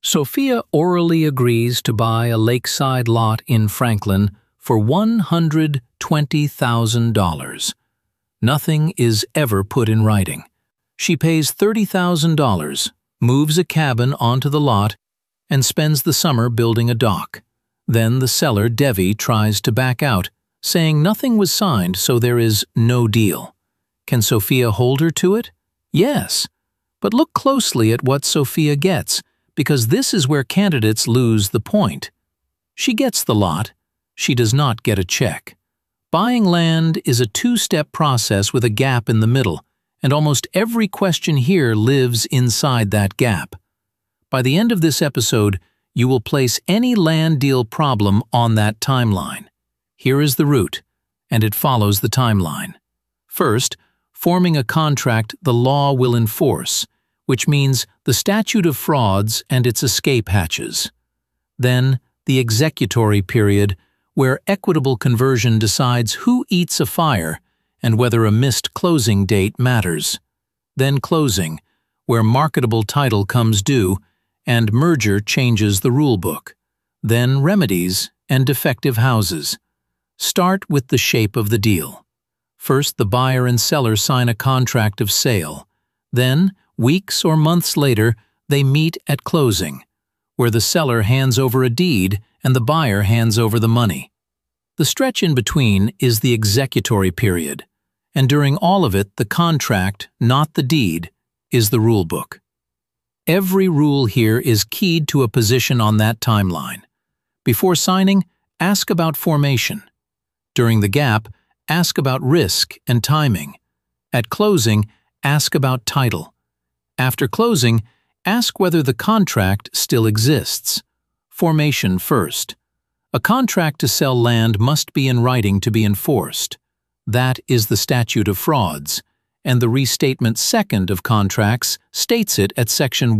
Sophia orally agrees to buy a lakeside lot in Franklin for $120,000. Nothing is ever put in writing. She pays $30,000, moves a cabin onto the lot, and spends the summer building a dock. Then the seller, Devi, tries to back out, saying nothing was signed, so there is no deal. Can Sophia hold her to it? Yes. But look closely at what Sophia gets, because this is where candidates lose the point. She gets the lot. She does not get a check. Buying land is a two-step process with a gap in the middle, and almost every question here lives inside that gap. By the end of this episode, you will place any land deal problem on that timeline. Here is the route, and it follows the timeline. First, forming a contract the law will enforce, which means the statute of frauds and its escape hatches. Then, the executory period, where equitable conversion decides who eats a fire and whether a missed closing date matters. Then closing, where marketable title comes due and merger changes the rulebook. Then remedies and defective houses. Start with the shape of the deal. First, the buyer and seller sign a contract of sale. Then, weeks or months later, they meet at closing, where the seller hands over a deed and the buyer hands over the money. The stretch in between is the executory period, and during all of it, the contract, not the deed, is the rulebook. Every rule here is keyed to a position on that timeline. Before signing, ask about formation. During the gap, ask about risk and timing. At closing, ask about title. After closing, ask whether the contract still exists. Formation first. A contract to sell land must be in writing to be enforced. That is the statute of frauds, and the Restatement Second of Contracts states it at Section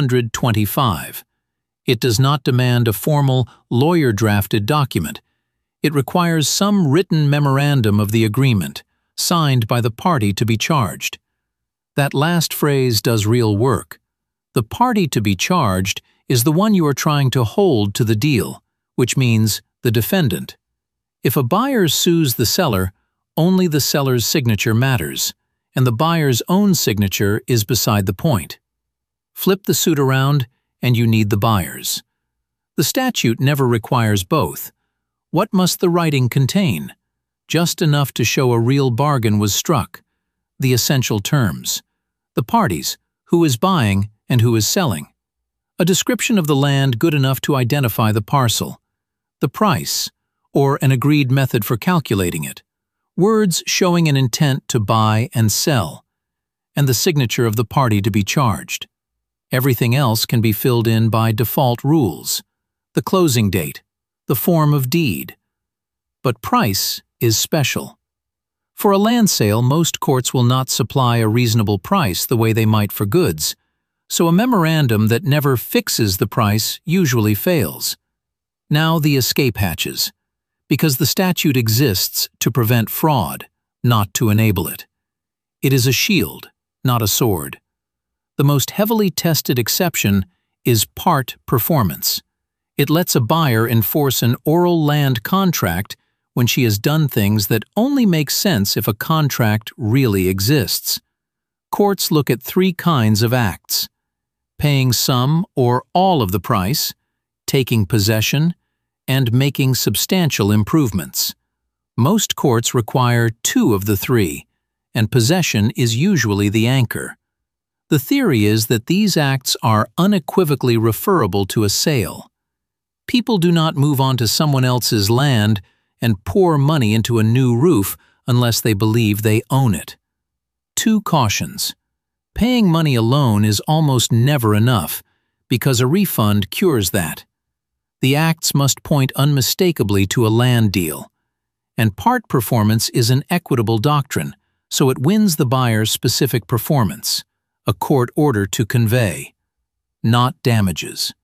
125. It does not demand a formal, lawyer-drafted document. It requires some written memorandum of the agreement, signed by the party to be charged. That last phrase does real work. The party to be charged is the one you are trying to hold to the deal, which means the defendant. If a buyer sues the seller, only the seller's signature matters, and the buyer's own signature is beside the point. Flip the suit around, and you need the buyer's. The statute never requires both. What must the writing contain? Just enough to show a real bargain was struck. The essential terms. The parties, who is buying and who is selling. A description of the land good enough to identify the parcel. The price, or an agreed method for calculating it. Words showing an intent to buy and sell. And the signature of the party to be charged. Everything else can be filled in by default rules. The closing date. The form of deed. But price is special. For a land sale, most courts will not supply a reasonable price the way they might for goods, so a memorandum that never fixes the price usually fails. Now the escape hatches, because the statute exists to prevent fraud, not to enable it. It is a shield, not a sword. The most heavily tested exception is part performance. It lets a buyer enforce an oral land contract when she has done things that only make sense if a contract really exists. Courts look at three kinds of acts: paying some or all of the price, taking possession, and making substantial improvements. Most courts require two of the three, and possession is usually the anchor. The theory is that these acts are unequivocally referable to a sale. People do not move onto someone else's land and pour money into a new roof unless they believe they own it. Two cautions. Paying money alone is almost never enough, because a refund cures that. The acts must point unmistakably to a land deal. And part performance is an equitable doctrine, so it wins the buyer's specific performance, a court order to convey, not damages.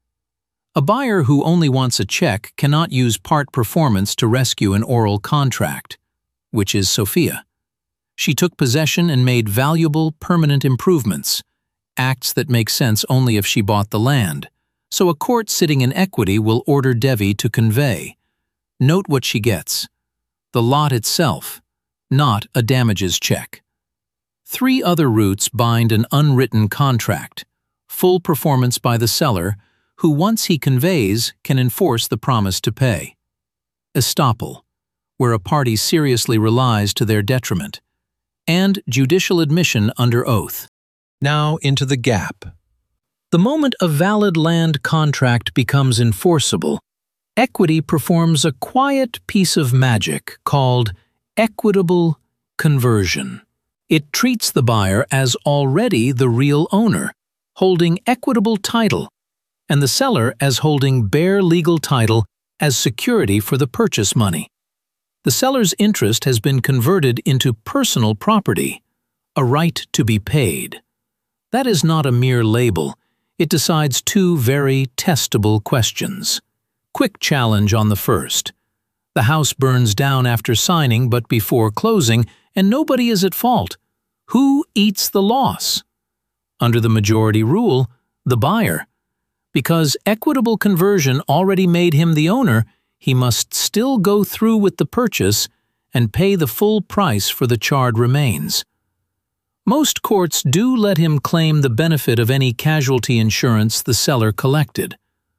A buyer who only wants a check cannot use part performance to rescue an oral contract, which is Sophia. She took possession and made valuable, permanent improvements, acts that make sense only if she bought the land, so a court sitting in equity will order Devi to convey. Note what she gets: the lot itself, not a damages check. 3 other routes bind an unwritten contract: full performance by the seller, who once he conveys can enforce the promise to pay; estoppel, where a party seriously relies to their detriment; and judicial admission under oath. Now into the gap. The moment a valid land contract becomes enforceable, equity performs a quiet piece of magic called equitable conversion. It treats the buyer as already the real owner, holding equitable title, and the seller as holding bare legal title as security for the purchase money. The seller's interest has been converted into personal property, a right to be paid. That is not a mere label. It decides 2 very testable questions. Quick challenge on the first. The house burns down after signing but before closing, and nobody is at fault. Who eats the loss? Under the majority rule, the buyer. Because equitable conversion already made him the owner, he must still go through with the purchase and pay the full price for the charred remains. Most courts do let him claim the benefit of any casualty insurance the seller collected.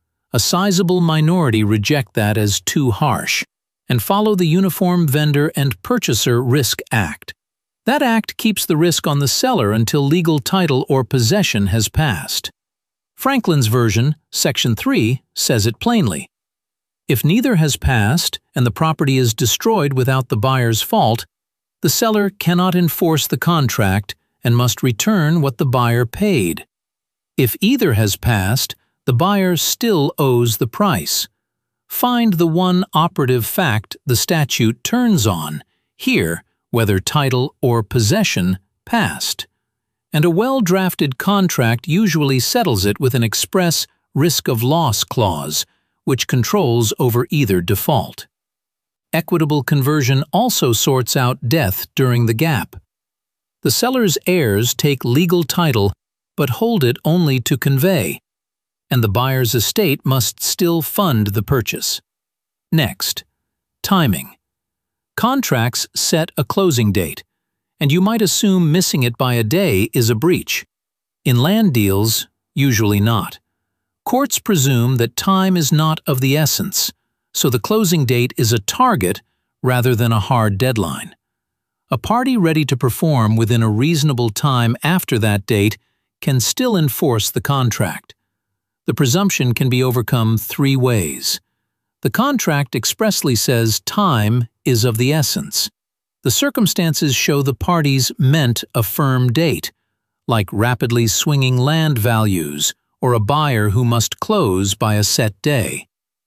A sizable minority reject that as too harsh and follow the Uniform Vendor and Purchaser Risk Act. That act keeps the risk on the seller until legal title or possession has passed. Franklin's version, Section 3, says it plainly. If neither has passed and the property is destroyed without the buyer's fault, the seller cannot enforce the contract and must return what the buyer paid. If either has passed, the buyer still owes the price. Find the one operative fact the statute turns on, here whether title or possession passed. And a well-drafted contract usually settles it with an express risk of loss clause, which controls over either default. Equitable conversion also sorts out death during the gap. The seller's heirs take legal title but hold it only to convey, and the buyer's estate must still fund the purchase. Next, timing. Contracts set a closing date, and you might assume missing it by a day is a breach. In land deals, usually not. Courts presume that time is not of the essence, so the closing date is a target rather than a hard deadline. A party ready to perform within a reasonable time after that date can still enforce the contract. The presumption can be overcome 3 ways. The contract expressly says time is of the essence. The circumstances show the parties meant a firm date, like rapidly swinging land values or a buyer who must close by a set day.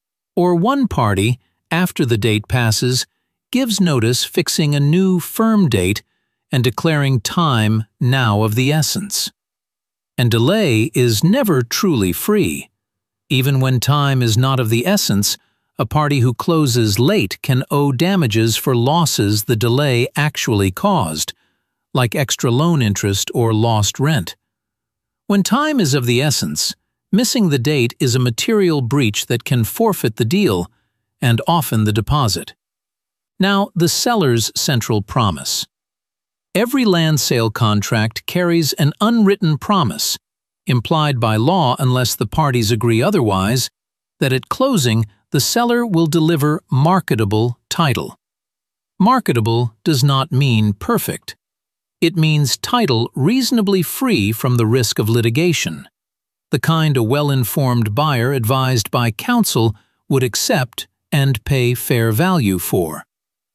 Or one party, after the date passes, gives notice fixing a new firm date and declaring time now of the essence. And delay is never truly free. Even when time is not of the essence, a party who closes late can owe damages for losses the delay actually caused, like extra loan interest or lost rent. When time is of the essence, missing the date is a material breach that can forfeit the deal, and often the deposit. Now, the seller's central promise. Every land sale contract carries an unwritten promise, implied by law unless the parties agree otherwise, that at closing the seller will deliver marketable title. Marketable does not mean perfect. It means title reasonably free from the risk of litigation, the kind a well-informed buyer advised by counsel would accept and pay fair value for.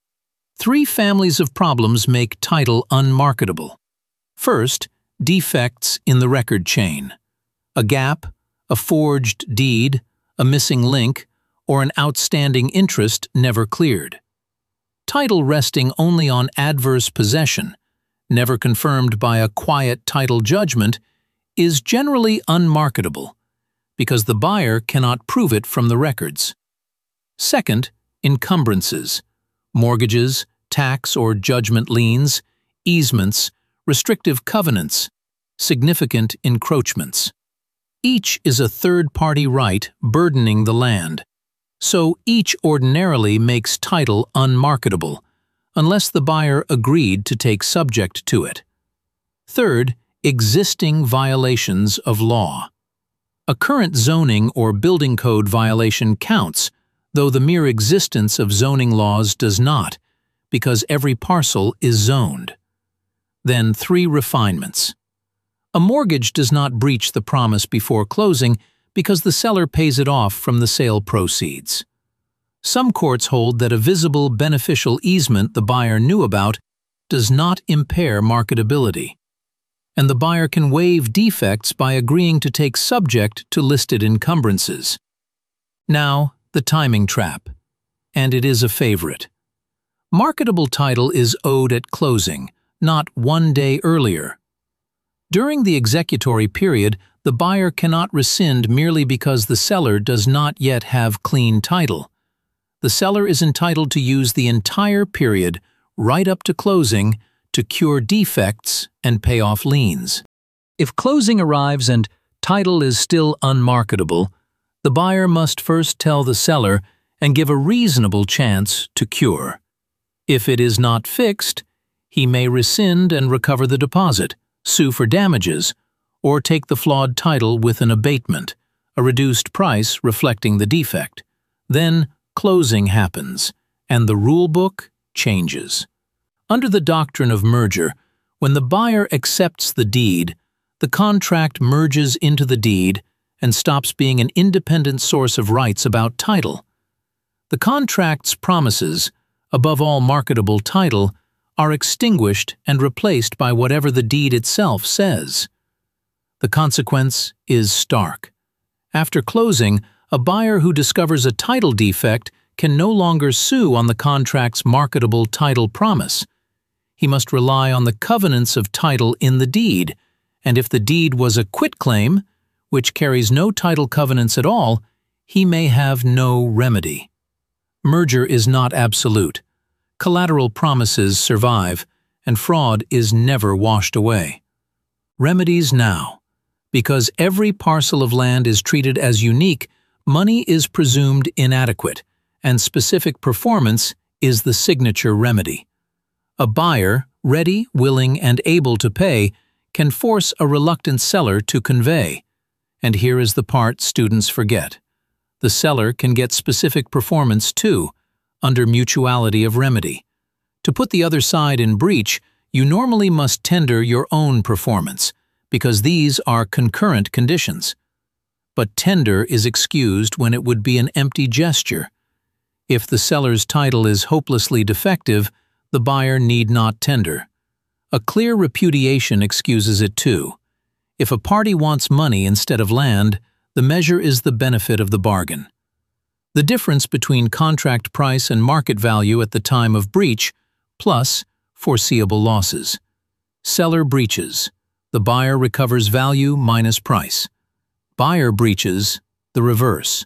3 families of problems make title unmarketable. First, defects in the record chain. A gap, a forged deed, a missing link, or an outstanding interest never cleared. Title resting only on adverse possession, never confirmed by a quiet title judgment, is generally unmarketable, because the buyer cannot prove it from the records. Second, encumbrances, mortgages, tax or judgment liens, easements, restrictive covenants, significant encroachments. Each is a third-party right burdening the land, so each ordinarily makes title unmarketable, unless the buyer agreed to take subject to it. Third, existing violations of law. A current zoning or building code violation counts, though the mere existence of zoning laws does not, because every parcel is zoned. Then 3 refinements. A mortgage does not breach the promise before closing because the seller pays it off from the sale proceeds. Some courts hold that a visible beneficial easement the buyer knew about does not impair marketability, and the buyer can waive defects by agreeing to take subject to listed encumbrances. Now, the timing trap, and it is a favorite. Marketable title is owed at closing, not 1 day earlier. During the executory period, the buyer cannot rescind merely because the seller does not yet have clean title. The seller is entitled to use the entire period, right up to closing, to cure defects and pay off liens. If closing arrives and title is still unmarketable, the buyer must first tell the seller and give a reasonable chance to cure. If it is not fixed, he may rescind and recover the deposit, sue for damages, or take the flawed title with an abatement, a reduced price reflecting the defect. Then closing happens, and the rule book changes. Under the doctrine of merger, when the buyer accepts the deed, the contract merges into the deed and stops being an independent source of rights about title. The contract's promises, above all marketable title, are extinguished and replaced by whatever the deed itself says. The consequence is stark. After closing, a buyer who discovers a title defect can no longer sue on the contract's marketable title promise. He must rely on the covenants of title in the deed, and if the deed was a quitclaim, which carries no title covenants at all, he may have no remedy. Merger is not absolute. Collateral promises survive, and fraud is never washed away. Remedies now. Because every parcel of land is treated as unique, money is presumed inadequate, and specific performance is the signature remedy. A buyer, ready, willing, and able to pay, can force a reluctant seller to convey. And here is the part students forget. The seller can get specific performance too, under mutuality of remedy. To put the other side in breach, you normally must tender your own performance, because these are concurrent conditions. But tender is excused when it would be an empty gesture. If the seller's title is hopelessly defective, the buyer need not tender. A clear repudiation excuses it too. If a party wants money instead of land, the measure is the benefit of the bargain. The difference between contract price and market value at the time of breach, plus foreseeable losses. Seller breaches. The buyer recovers value minus price. Buyer breaches, the reverse.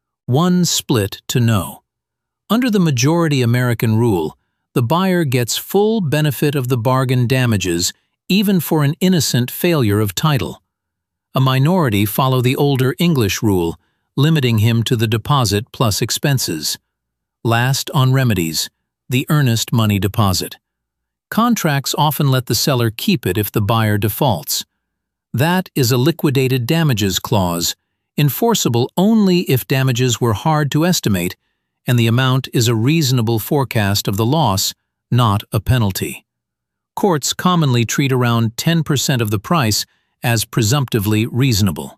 One split to no. Under the majority American rule, the buyer gets full benefit of the bargain damages even for an innocent failure of title. A minority follow the older English rule, limiting him to the deposit plus expenses. Last on remedies, the earnest money deposit. Contracts often let the seller keep it if the buyer defaults. That is a liquidated damages clause, enforceable only if damages were hard to estimate and the amount is a reasonable forecast of the loss, not a penalty. Courts commonly treat around 10% of the price as presumptively reasonable.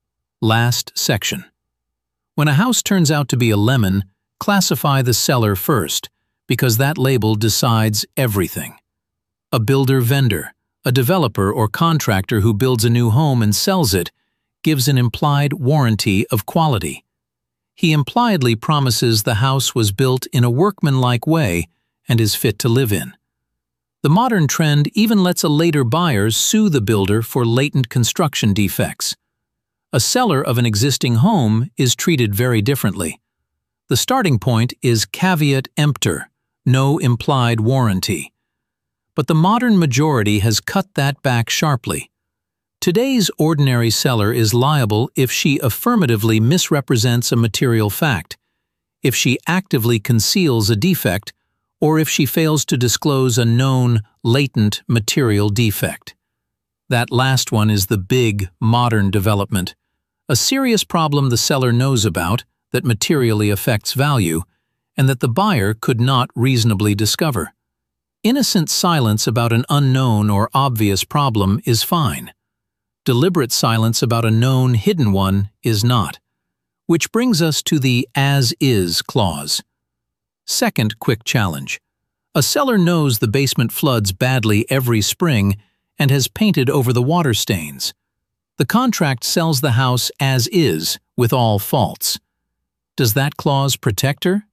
Last section. When a house turns out to be a lemon, classify the seller first, because that label decides everything. A builder-vendor, a developer or contractor who builds a new home and sells it, gives an implied warranty of quality. He impliedly promises the house was built in a workmanlike way and is fit to live in. The modern trend even lets a later buyer sue the builder for latent construction defects. A seller of an existing home is treated very differently. The starting point is caveat emptor, no implied warranty. But the modern majority has cut that back sharply. Today's ordinary seller is liable if she affirmatively misrepresents a material fact, if she actively conceals a defect, or if she fails to disclose a known, latent material defect. That last one is the big, modern development, a serious problem the seller knows about that materially affects value, and that the buyer could not reasonably discover. Innocent silence about an unknown or obvious problem is fine. Deliberate silence about a known hidden one is not. Which brings us to the as-is clause. Second quick challenge. A seller knows the basement floods badly every spring and has painted over the water stains. The contract sells the house as is, with all faults. Does that clause protect her?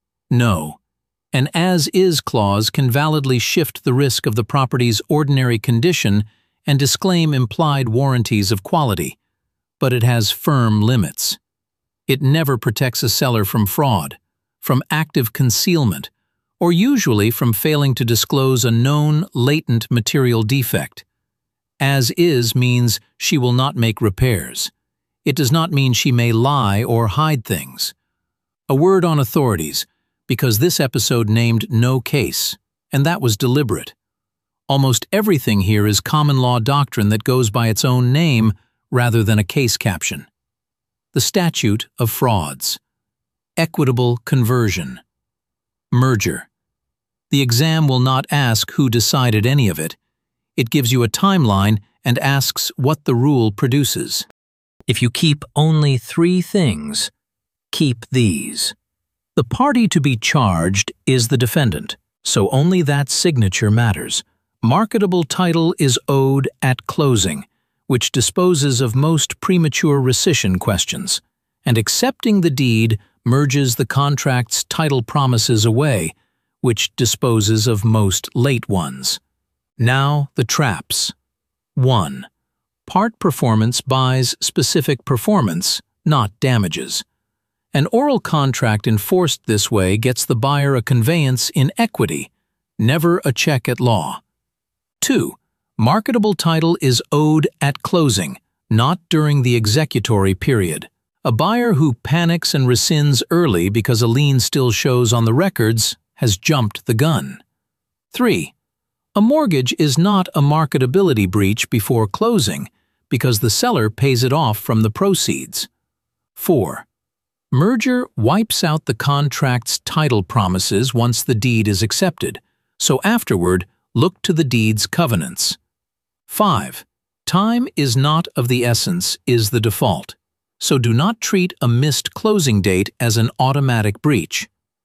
No. An as-is clause can validly shift the risk of the property's ordinary condition and disclaim implied warranties of quality, but it has firm limits. It never protects a seller from fraud, from active concealment, or usually from failing to disclose a known, latent material defect. As is means she will not make repairs. It does not mean she may lie or hide things. A word on authorities, because this episode named no case, and that was deliberate. Almost everything here is common law doctrine that goes by its own name rather than a case caption. The statute of frauds. Equitable conversion. Merger. The exam will not ask who decided any of it. It gives you a timeline and asks what the rule produces. If you keep only 3 things, keep these. The party to be charged is the defendant, so only that signature matters. Marketable title is owed at closing, which disposes of most premature rescission questions, and accepting the deed merges the contract's title promises away, which disposes of most late ones. Now the traps. 1. Part performance buys specific performance, not damages. An oral contract enforced this way gets the buyer a conveyance in equity, never a check at law. 2. Marketable title is owed at closing, not during the executory period. A buyer who panics and rescinds early because a lien still shows on the records has jumped the gun. 3. A mortgage is not a marketability breach before closing because the seller pays it off from the proceeds. 4. Merger wipes out the contract's title promises once the deed is accepted, so afterward, look to the deed's covenants. 5. Time is not of the essence is the default, so do not treat a missed closing date as an automatic breach.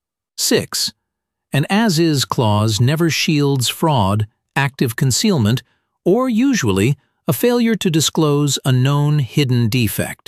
6. An as-is clause never shields fraud, active concealment, or usually a failure to disclose a known hidden defect.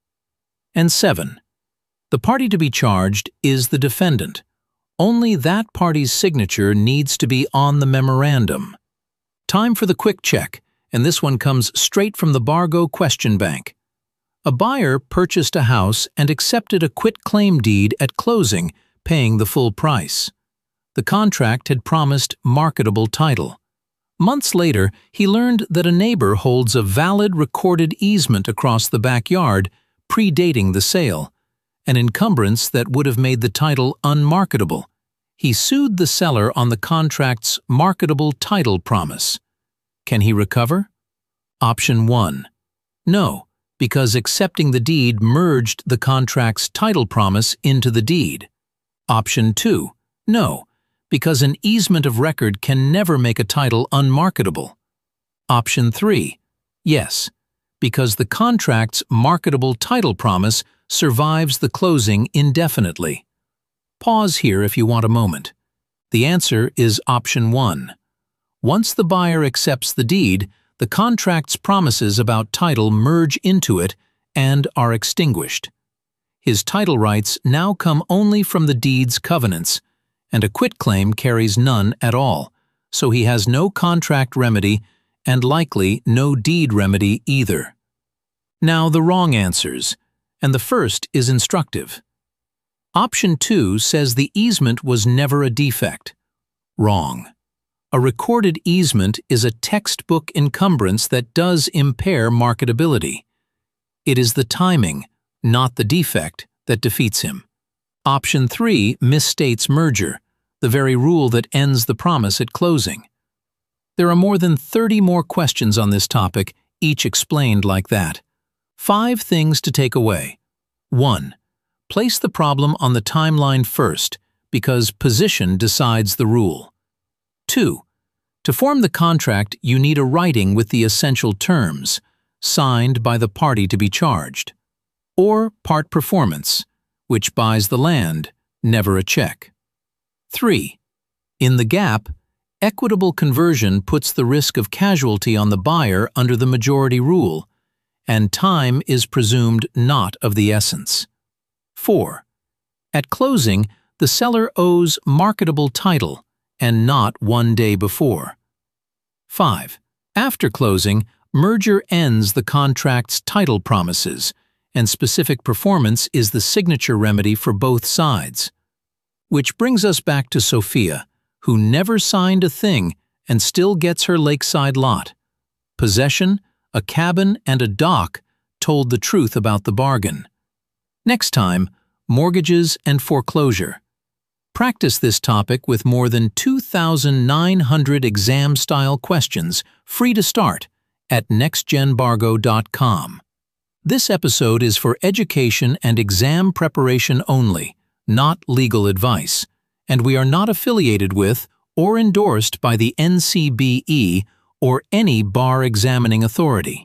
And 7. The party to be charged is the defendant. Only that party's signature needs to be on the memorandum. Time for the quick check, and this one comes straight from the Bargo question bank. A buyer purchased a house and accepted a quit-claim deed at closing, paying the full price. The contract had promised marketable title. Months later, he learned that a neighbor holds a valid recorded easement across the backyard, predating the sale, an encumbrance that would have made the title unmarketable. He sued the seller on the contract's marketable title promise. Can he recover? Option 1. No, because accepting the deed merged the contract's title promise into the deed. Option 2. No, because an easement of record can never make a title unmarketable. Option 3. Yes, because the contract's marketable title promise survives the closing indefinitely. Pause here if you want a moment. The answer is option 1. Once the buyer accepts the deed, the contract's promises about title merge into it and are extinguished. His title rights now come only from the deed's covenants, and a quitclaim carries none at all, so he has no contract remedy and likely no deed remedy either. Now the wrong answers, and the first is instructive. Option 2 says the easement was never a defect. Wrong. A recorded easement is a textbook encumbrance that does impair marketability. It is the timing, not the defect, that defeats him. Option 3 misstates merger, the very rule that ends the promise at closing. There are more than 30 more questions on this topic, each explained like that. 5 things to take away. 1. Place the problem on the timeline first, because position decides the rule. 2. To form the contract, you need a writing with the essential terms, signed by the party to be charged. Or part performance, which buys the land, never a check. 3. In the gap, equitable conversion puts the risk of casualty on the buyer under the majority rule, and time is presumed not of the essence. 4. At closing, the seller owes marketable title, and not 1 day before. 5. After closing, merger ends the contract's title promises, and specific performance is the signature remedy for both sides. Which brings us back to Sophia, who never signed a thing and still gets her lakeside lot. Possession, a cabin, and a dock told the truth about the bargain. Next time, mortgages and foreclosure. Practice this topic with more than 2,900 exam-style questions, free to start, at nextgenbargo.com. This episode is for education and exam preparation only, not legal advice, and we are not affiliated with or endorsed by the NCBE or any bar examining authority.